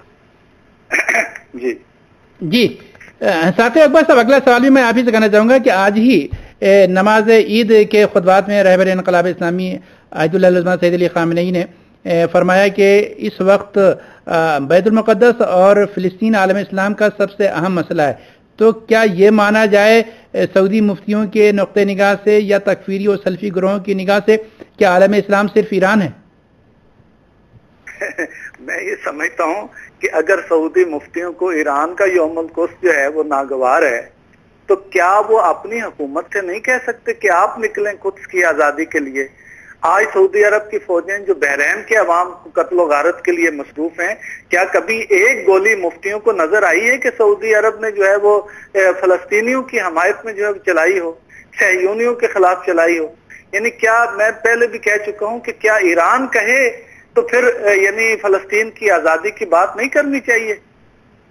جی جی ساتھ اکبر صاحب، اگلا سوال بھی میں آپ ہی سے کہنا چاہوں گا کہ آج ہی نماز عید کے خطبات میں رہبر انقلاب اسلامی آیت اللہ العظمہ سید علی خامنئی نے فرمایا کہ اس وقت بیت المقدس اور فلسطین عالم اسلام کا سب سے اہم مسئلہ ہے، تو کیا یہ مانا جائے سعودی مفتیوں کے نقطہ نگاہ سے یا تکفیری اور سلفی گروہوں کی نگاہ سے کہ عالم اسلام صرف ایران ہے؟ میں یہ سمجھتا ہوں کہ اگر سعودی مفتیوں کو ایران کا یوم القدس جو ہے وہ ناگوار ہے تو کیا وہ اپنی حکومت سے نہیں کہہ سکتے کہ آپ نکلیں قدس کی آزادی کے لیے؟ آج سعودی عرب کی فوجیں جو بحرین کے عوام کو قتل و غارت کے لیے مصروف ہیں، کیا کبھی ایک گولی مفتیوں کو نظر آئی ہے کہ سعودی عرب نے جو ہے وہ فلسطینیوں کی حمایت میں جو ہے چلائی ہو، صہیونیوں کے خلاف چلائی ہو؟ یعنی کیا میں پہلے بھی کہہ چکا ہوں کہ کیا ایران کہے تو پھر یعنی فلسطین کی آزادی کی بات نہیں کرنی چاہیے؟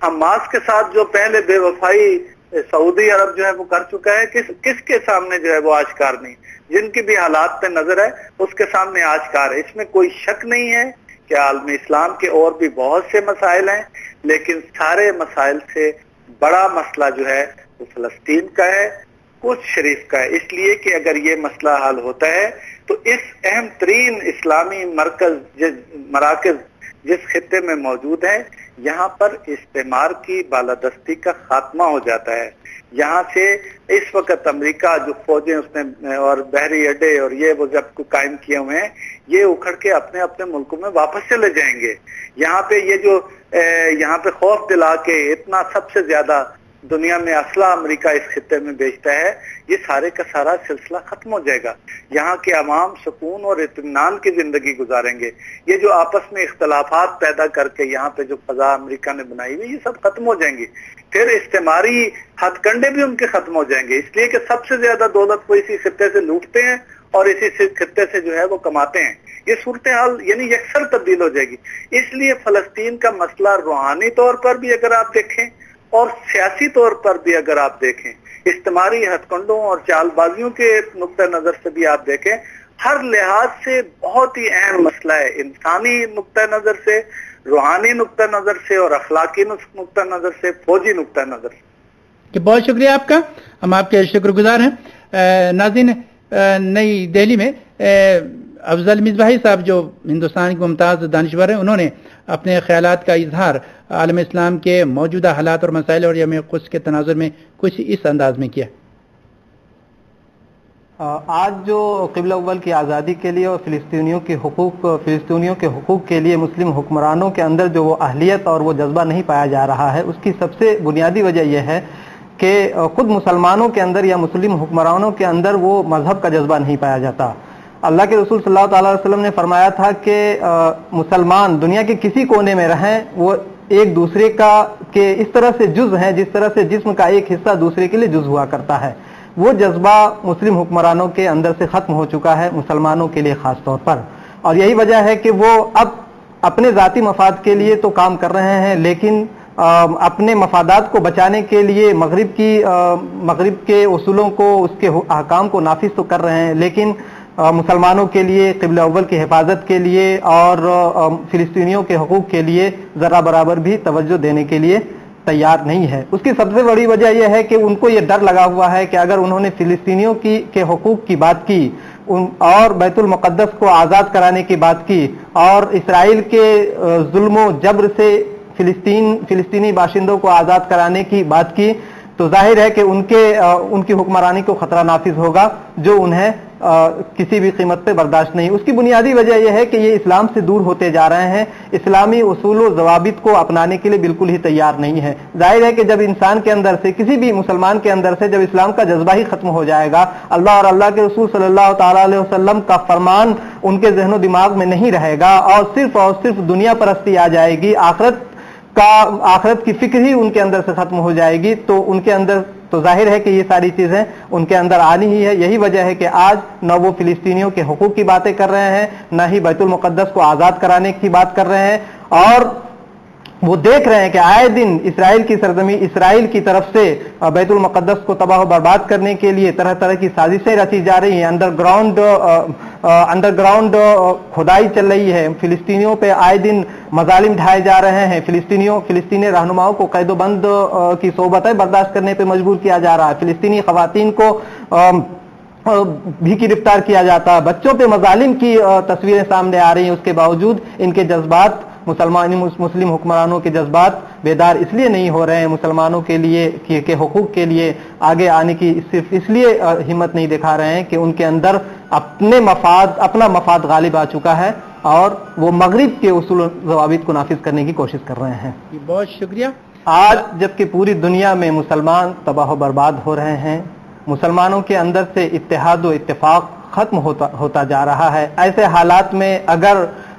حماس کے ساتھ جو پہلے بے وفائی سعودی عرب جو ہے وہ کر چکا ہے، کس کس کے سامنے جو ہے وہ آشکار نہیں، جن کی بھی حالات پہ نظر ہے اس کے سامنے آشکار ہے۔ اس میں کوئی شک نہیں ہے کہ عالم اسلام کے اور بھی بہت سے مسائل ہیں، لیکن سارے مسائل سے بڑا مسئلہ جو ہے وہ فلسطین کا ہے، قدس شریف کا ہے، اس لیے کہ اگر یہ مسئلہ حل ہوتا ہے تو اس اہم ترین اسلامی مرکز مراکز جس خطے میں موجود ہے، یہاں پر استعمار کی بالادستی کا خاتمہ ہو جاتا ہے۔ یہاں سے اس وقت امریکہ جو فوجیں اس نے اور بحری اڈے اور یہ وہ جب کو قائم کیے ہوئے ہیں، یہ اکھڑ کے اپنے اپنے ملکوں میں واپس چلے جائیں گے۔ یہاں پہ یہ جو یہاں پہ خوف دلا کے اتنا سب سے زیادہ دنیا میں اسلحہ امریکہ اس خطے میں بیچتا ہے، یہ سارے کا سارا سلسلہ ختم ہو جائے گا۔ یہاں کے عوام سکون اور اطمینان کی زندگی گزاریں گے۔ یہ جو آپس میں اختلافات پیدا کر کے یہاں پہ جو فضا امریکہ نے بنائی ہوئی، یہ سب ختم ہو جائیں گی۔ پھر استعماری ہتھ کنڈے بھی ان کے ختم ہو جائیں گے، اس لیے کہ سب سے زیادہ دولت وہ اسی خطے سے لوٹتے ہیں اور اسی خطے سے جو ہے وہ کماتے ہیں۔ یہ صورتحال یعنی یکسر تبدیل ہو جائے گی۔ اس لیے فلسطین کا مسئلہ روحانی طور پر بھی اگر آپ دیکھیں اور سیاسی طور پر بھی اگر آپ دیکھیں، استعماری ہتھ کنڈوں اور چال بازیوں کے نقطہ نظر سے بھی آپ دیکھیں، ہر لحاظ سے بہت ہی اہم مسئلہ ہے، انسانی نقطہ نظر سے، روحانی نقطہ نظر سے اور اخلاقی نقطہ نظر سے، فوجی نقطہ نظر سے۔ کہ بہت شکریہ آپ کا، ہم آپ کے شکر گزار ہیں۔ ناظرین، نئی دہلی میں افضل مصباحی صاحب جو ہندوستان کے ممتاز دانشور ہیں، انہوں نے اپنے خیالات کا اظہار عالم اسلام کے موجودہ حالات اور مسائل اور یوم قدس کے تناظر میں کچھ اس انداز میں کیا۔ آج جو قبلہ اول کی آزادی کے لیے اور فلسطینیوں کے حقوق فلسطینیوں کے حقوق کے لیے مسلم حکمرانوں کے اندر جو وہ اہلیت اور وہ جذبہ نہیں پایا جا رہا ہے، اس کی سب سے بنیادی وجہ یہ ہے کہ خود مسلمانوں کے اندر یا مسلم حکمرانوں کے اندر وہ مذہب کا جذبہ نہیں پایا جاتا۔ اللہ کے رسول صلی اللہ تعالی علیہ وسلم نے فرمایا تھا کہ مسلمان دنیا کے کسی کونے میں رہیں، وہ ایک دوسرے کا کہ اس طرح سے جز ہیں جس طرح سے جسم کا ایک حصہ دوسرے کے لیے جز ہوا کرتا ہے۔ وہ جذبہ مسلم حکمرانوں کے اندر سے ختم ہو چکا ہے، مسلمانوں کے لیے خاص طور پر، اور یہی وجہ ہے کہ وہ اب اپنے ذاتی مفاد کے لیے تو کام کر رہے ہیں، لیکن اپنے مفادات کو بچانے کے لیے مغرب کی مغرب کے اصولوں کو، اس کے احکام کو نافذ تو کر رہے ہیں، لیکن مسلمانوں کے لیے، قبلہ اول کی حفاظت کے لیے اور فلسطینیوں کے حقوق کے لیے ذرا برابر بھی توجہ دینے کے لیے تیار نہیں ہے۔ اس کی سب سے بڑی وجہ یہ ہے کہ ان کو یہ ڈر لگا ہوا ہے کہ اگر انہوں نے فلسطینیوں کی کے حقوق کی بات کی اور بیت المقدس کو آزاد کرانے کی بات کی اور اسرائیل کے ظلم و جبر سے فلسطین فلسطینی باشندوں کو آزاد کرانے کی بات کی، تو ظاہر ہے کہ ان کے ان کی حکمرانی کو خطرہ نافذ ہوگا جو انہیں کسی بھی قیمت پہ برداشت نہیں۔ اس کی بنیادی وجہ یہ ہے کہ یہ اسلام سے دور ہوتے جا رہے ہیں، اسلامی اصول و ضوابط کو اپنانے کے لیے بالکل ہی تیار نہیں ہے۔ ظاہر ہے کہ جب انسان کے اندر سے، کسی بھی مسلمان کے اندر سے جب اسلام کا جذبہ ہی ختم ہو جائے گا، اللہ اور اللہ کے رسول صلی اللہ تعالیٰ علیہ وسلم کا فرمان ان کے ذہن و دماغ میں نہیں رہے گا اور صرف اور صرف دنیا پرستی آ جائے گی، آخرت کا آخرت کی فکر ہی ان کے اندر سے ختم ہو جائے گی، تو ان کے اندر تو ظاہر ہے کہ یہ ساری چیزیں ان کے اندر آنی ہی ہے۔ یہی وجہ ہے کہ آج نہ وہ فلسطینیوں کے حقوق کی باتیں کر رہے ہیں، نہ ہی بیت المقدس کو آزاد کرانے کی بات کر رہے ہیں، اور وہ دیکھ رہے ہیں کہ آئے دن اسرائیل کی سرزمین اسرائیل کی طرف سے بیت المقدس کو تباہ و برباد کرنے کے لیے طرح طرح کی سازشیں رچی جا رہی ہیں، انڈر گراؤنڈ انڈر گراؤنڈ کھدائی چل رہی ہے، فلسطینیوں پہ آئے دن مظالم ڈھائے جا رہے ہیں، فلسطینیوں فلسطینی رہنماؤں کو قید و بند کی صحبتیں برداشت کرنے پہ مجبور کیا جا رہا ہے، فلسطینی خواتین کو بھی گرفتار کیا جاتا ہے، بچوں پہ مظالم کی تصویریں سامنے آ رہی ہیں، اس کے باوجود ان کے جذبات مسلمان مسلم حکمرانوں کے جذبات بیدار اس لیے نہیں ہو رہے ہیں، مسلمانوں کے لیے کے حقوق کے لیے آگے آنے کی صرف اس لیے ہمت نہیں دکھا رہے ہیں کہ ان کے اندر اپنے مفاد اپنا مفاد غالب آ چکا ہے اور وہ مغرب کے اصول و ضوابط کو نافذ کرنے کی کوشش کر رہے ہیں۔ بہت شکریہ۔ آج جبکہ پوری دنیا میں مسلمان تباہ و برباد ہو رہے ہیں، مسلمانوں کے اندر سے اتحاد و اتفاق ختم ہوتا ہوتا جا رہا ہے، ایسے حالات میں اگر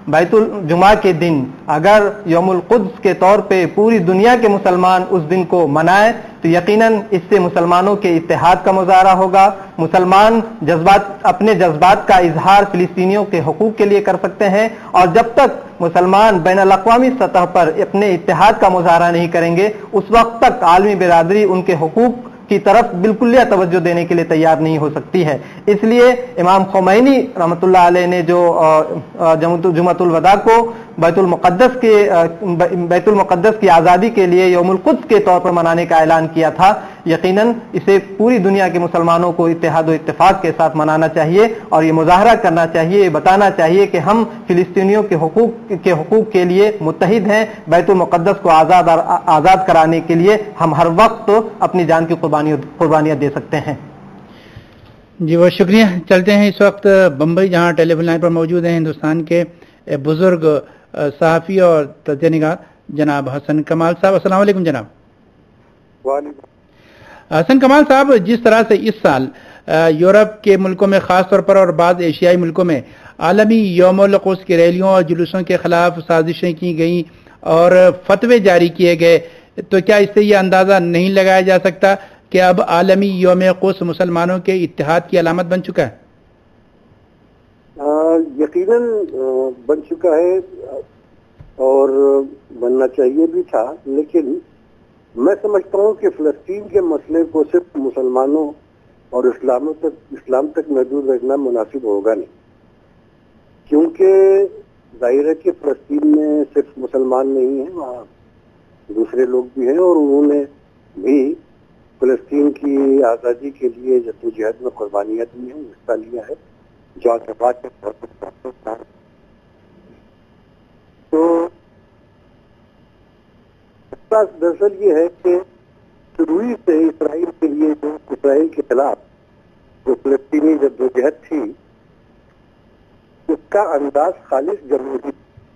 بیت الجمعہ کے دن اگر یوم القدس کے طور پہ پوری دنیا کے مسلمان اس دن کو منائے تو یقیناً اس سے مسلمانوں کے اتحاد کا مظاہرہ ہوگا. مسلمان جذبات اپنے جذبات کا اظہار فلسطینیوں کے حقوق کے لیے کر سکتے ہیں، اور جب تک مسلمان بین الاقوامی سطح پر اپنے اتحاد کا مظاہرہ نہیں کریں گے اس وقت تک عالمی برادری ان کے حقوق کی طرف بالکل توجہ دینے کے لیے تیار نہیں ہو سکتی ہے. اس لیے امام خمینی رحمۃ اللہ علیہ نے جو جمعۃ الوداع کو بیت المقدس کے بیت المقدس کی آزادی کے لیے یوم القدس کے طور پر منانے کا اعلان کیا تھا، یقیناً اسے پوری دنیا کے مسلمانوں کو اتحاد و اتفاق کے ساتھ منانا چاہیے اور یہ مظاہرہ کرنا چاہیے، یہ بتانا چاہیے کہ ہم فلسطینیوں کے حقوق کے حقوق کے لیے متحد ہیں. بیت المقدس کو آزاد آزاد کرانے کے لیے ہم ہر وقت اپنی جان کی قربانیاں دے سکتے ہیں. جی بہت شکریہ. چلتے ہیں اس وقت بمبئی، جہاں ٹیلی فون لائن پر موجود ہیں ہندوستان کے بزرگ صحافی اور تجزیہ نگار جناب حسن کمال صاحب. السلام علیکم جناب. وعلیکم. حسن کمال صاحب، جس طرح سے اس سال یورپ کے ملکوں میں خاص طور پر اور بعض ایشیائی ملکوں میں عالمی یوم القدس کی ریلیوں اور جلوسوں کے خلاف سازشیں کی گئیں اور فتوے جاری کیے گئے، تو کیا اس سے یہ اندازہ نہیں لگایا جا سکتا کہ اب عالمی یوم قدس مسلمانوں کے اتحاد کی علامت بن چکا ہے؟ یقیناً بن چکا ہے اور بننا چاہیے بھی تھا، لیکن میں سمجھتا ہوں کہ فلسطین کے مسئلے کو صرف مسلمانوں اور اسلام تک اسلام تک محدود رکھنا مناسب ہوگا نہیں، کیونکہ ظاہر ہے کہ فلسطین میں صرف مسلمان نہیں ہیں، وہاں دوسرے لوگ بھی ہیں اور انہوں نے بھی فلسطین کی آزادی کے لیے جدوجہد میں قربانیاں دی ہیں، حصہ لیا ہے. جو بات تو دراصل یہ ہے کہ شروع سے اسرائیل کے لیے جو اسرائیل کے خلاف جو فلسطینی جدوجہد تھی اس کا انداز خالص جمہوری،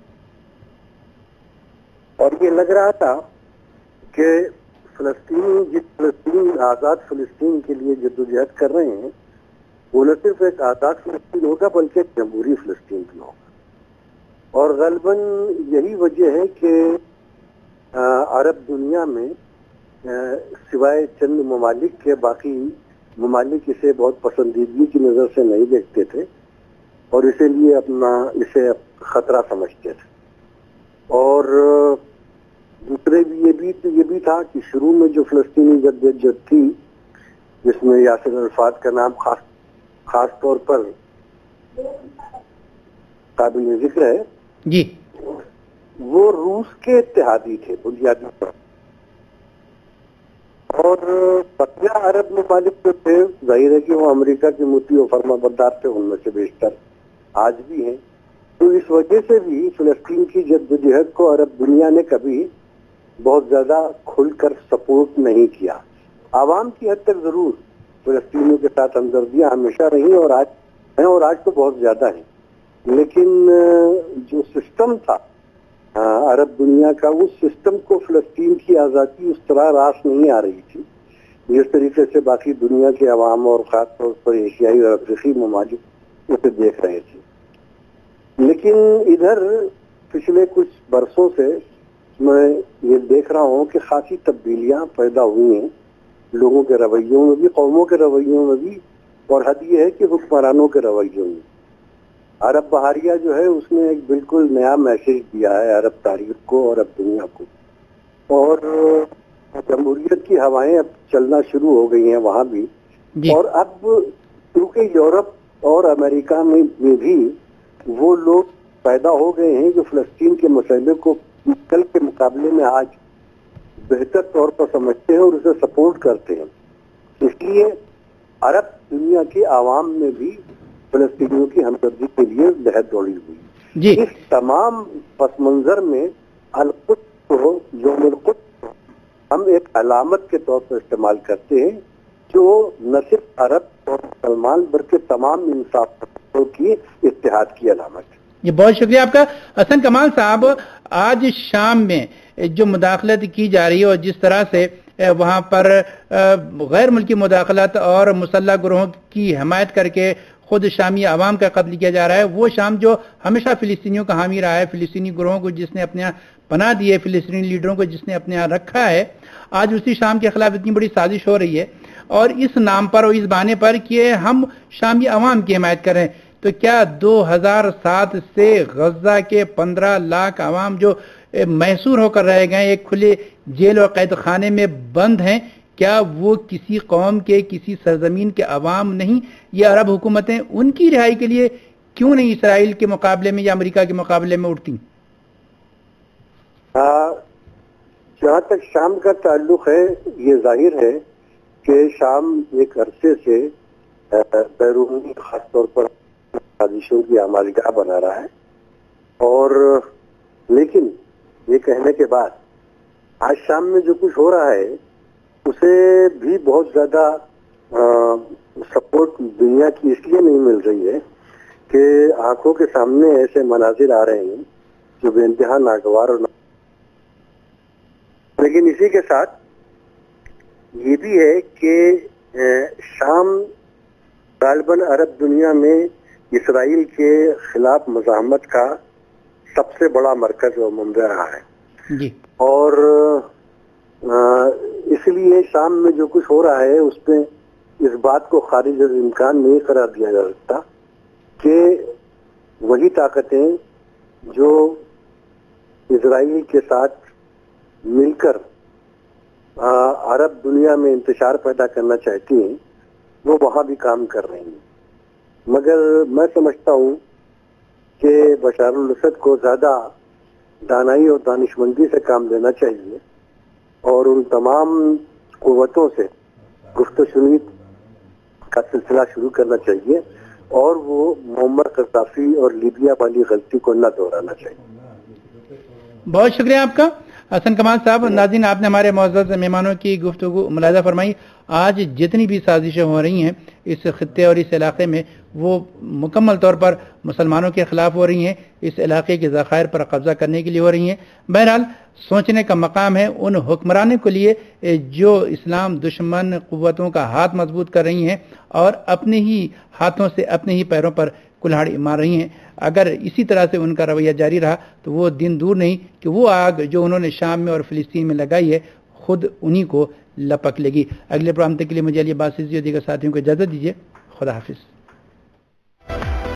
اور یہ لگ رہا تھا کہ فلسطین جس فلسطین آزاد فلسطین کے لیے جدوجہد کر رہے ہیں وہ نہ صرف ایک آزاد فلسطین ہوگا بلکہ ایک جمہوری فلسطین بھی ہوگا. اور غالباً یہی وجہ ہے کہ عرب دنیا میں سوائے چند ممالک کے باقی ممالک اسے بہت پسندیدگی کی نظر سے نہیں دیکھتے تھے اور اسی لیے اپنا اسے خطرہ سمجھتے تھے. اور دوسرے بھی یہ بھی یہ بھی تھا کہ شروع میں جو فلسطینی جدوجہد تھی جس میں یاسر عرفات کا نام خاص خاص طور پر قابل ذکر ہے جی، وہ روس کے اتحادی تھے بنیادی طور اور بقیہ عرب ممالک جو تھے ظاہر ہے کہ وہ امریکہ کے مطیع و فرما بردار تھے، ان میں سے بیشتر آج بھی ہیں. تو اس وجہ سے بھی فلسطین کی جدوجہد کو عرب دنیا نے کبھی بہت زیادہ کھل کر سپورٹ نہیں کیا. عوام کی حد تک ضرور فلسطینیوں کے ساتھ ہمدردیاں ہمیشہ رہی اور آج ہیں اور آج تو بہت زیادہ ہیں، لیکن جو سسٹم تھا عرب دنیا کا اس سسٹم کو فلسطین کی آزادی اس طرح راس نہیں آ رہی تھی جس طریقے سے باقی دنیا کے عوام اور خاص طور پر ایشیائی اور افریقی ممالک اسے دیکھ رہے تھے. لیکن ادھر پچھلے کچھ برسوں سے میں یہ دیکھ رہا ہوں کہ خاصی تبدیلیاں پیدا ہوئی ہیں لوگوں کے رویوں میں بھی، قوموں کے رویوں میں بھی، اور حد یہ ہے کہ حکمرانوں کے رویوں میں. عرب بہاریہ جو ہے اس نے ایک بالکل نیا میسج دیا ہے عرب تاریخ کو اور عرب دنیا کو، اور جمہوریت کی ہوائیں اب چلنا شروع ہو گئی ہیں وہاں بھی جی. اور اب کیونکہ یورپ اور امریکہ میں بھی وہ لوگ پیدا ہو گئے ہیں جو فلسطین کے مسئلے کو کل کے مقابلے میں آج بہتر طور پر سمجھتے ہیں اور اسے سپورٹ کرتے ہیں. اس لیے عرب دنیا کے عوام میں بھی فلسطینیوں کی ہمدردی کے لیے لہر دوڑی ہوئی جی. اس تمام پس منظر میں القدس کو یوم القدس کو ہم ایک علامت کے طور پر استعمال کرتے ہیں جو نہ صرف عرب اور مسلمان بلکہ تمام انسانوں کی اتحاد کی علامت ہے. یہ بہت شکریہ آپ کا حسن کمال صاحب. آج شام میں جو مداخلت کی جا رہی ہے اور جس طرح سے وہاں پر غیر ملکی مداخلت اور مسلح گروہوں کی حمایت کر کے خود شامی عوام کا قتل کیا جا رہا ہے، وہ شام جو ہمیشہ فلسطینیوں کا حامی رہا ہے، فلسطینی گروہوں کو جس نے اپنے یہاں پناہ دی ہے، فلسطینی لیڈروں کو جس نے اپنے یہاں رکھا ہے، آج اسی شام کے خلاف اتنی بڑی سازش ہو رہی ہے، اور اس نام پر اور اس بہانے پر کہ ہم شامی عوام کی حمایت کر رہے ہیں۔ تو کیا دو ہزار سات سے غزہ کے پندرہ لاکھ عوام جو محصور ہو کر رہ گئے، ایک کھلے جیل اور قید خانے میں بند ہیں، کیا وہ کسی قوم کے، کسی سرزمین کے عوام نہیں؟ یہ عرب حکومتیں ان کی رہائی کے لیے کیوں نہیں اسرائیل کے مقابلے میں یا امریکہ کے مقابلے میں اٹھتی؟ جہاں تک شام کا تعلق ہے، یہ ظاہر ہے کہ شام ایک عرصے سے بیرونی خاص طور پر سازشوں کی عملگاہ بنا رہا ہے، اور لیکن یہ کہنے کے بعد آج شام میں جو کچھ ہو رہا ہے اسے بھی بہت زیادہ سپورٹ دنیا کی اس لیے نہیں مل رہی ہے کہ آنکھوں کے سامنے ایسے مناظر آ رہے ہیں جو بے انتہا ناگوار اور لیکن اسی کے ساتھ یہ بھی ہے کہ شام غالباً عرب دنیا میں اسرائیل کے خلاف مزاحمت کا سب سے بڑا مرکز و منبع رہا ہے جی، اور اس لیے شام میں جو کچھ ہو رہا ہے اس پہ اس بات کو خارج از امکان نہیں قرار دیا جا سکتا کہ وہی طاقتیں جو اسرائیل کے ساتھ مل کر عرب دنیا میں انتشار پیدا کرنا چاہتی ہیں وہ وہاں بھی کام کر رہی ہیں، مگر میں سمجھتا ہوں کہ بشار الاسد کو زیادہ دانائی اور دانشمندی سے کام لینا چاہیے اور ان تمام قوتوں سے گفت و شنید کا سلسلہ شروع کرنا چاہیے اور وہ معمر قذافی اور لیبیا والی غلطی کو نہ دہرانا چاہیے۔ بہت شکریہ آپ کا حسن کمال صاحب۔ ناظرین، آپ نے ہمارے معزز مہمانوں کی گفتگو ملاحظہ فرمائی۔ آج جتنی بھی سازشیں ہو رہی ہیں اس خطے اور اس علاقے میں وہ مکمل طور پر مسلمانوں کے خلاف ہو رہی ہیں، اس علاقے کے ذخائر پر قبضہ کرنے کے لیے ہو رہی ہیں۔ بہرحال سوچنے کا مقام ہے ان حکمرانوں کے لیے جو اسلام دشمن قوتوں کا ہاتھ مضبوط کر رہی ہیں اور اپنے ہی ہاتھوں سے اپنے ہی پیروں پر کلہاڑی مار رہی ہیں۔ اگر اسی طرح سے ان کا رویہ جاری رہا تو وہ دن دور نہیں کہ وہ آگ جو انہوں نے شام میں اور فلسطین میں لگائی ہے خود انہی کو لپک لے گی۔ اگلے پروگرام تک کے لیے مجھے علی عباس اور دیگر ساتھیوں کو اجازت دیجیے۔ خدا حافظ۔